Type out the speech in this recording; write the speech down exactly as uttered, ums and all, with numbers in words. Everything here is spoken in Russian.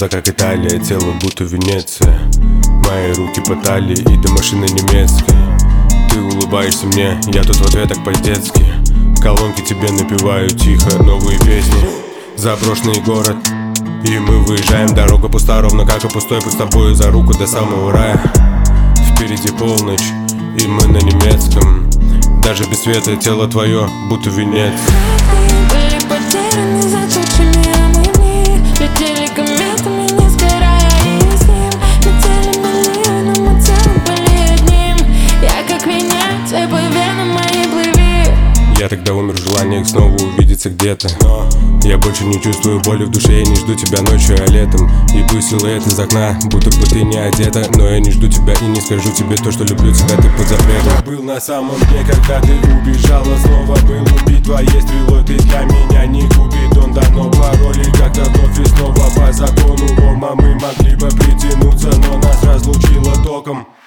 глаза как Италия, тело будто Венеция. Мои руки по талии и до машины немецкой. Ты улыбаешься мне, я тут в ответ так по-детски. Колонки тебе напеваю тихо новые песни. Заброшенный город, и мы выезжаем. Дорога пуста, ровно как и пустой путь с тобой за руку до самого рая. Впереди полночь, и мы на немецком. Даже без света тело твое будто венец. Были потеряны за тучами, а мы в них летели кометами, не сгорая и с ним. Летели миллионы, мы целым были одним. Я как Венеция, по венам моей плыви. Я тогда умер в желаниях снова увидеться где-то. Я больше не чувствую боли в душе, я не жду тебя ночью, а летом. И пусть силуэт из окна, будто бы ты не одета. Но я не жду тебя и не скажу тебе то, что люблю тебя, ты под запретом. Я был на самом дне, когда ты убежала, снова был убит твоей стрелой. Ты для меня не Купидон, дано пароли, как-то вновь и снова по закону Ома. Мы могли бы притянуться, но нас разлучило током.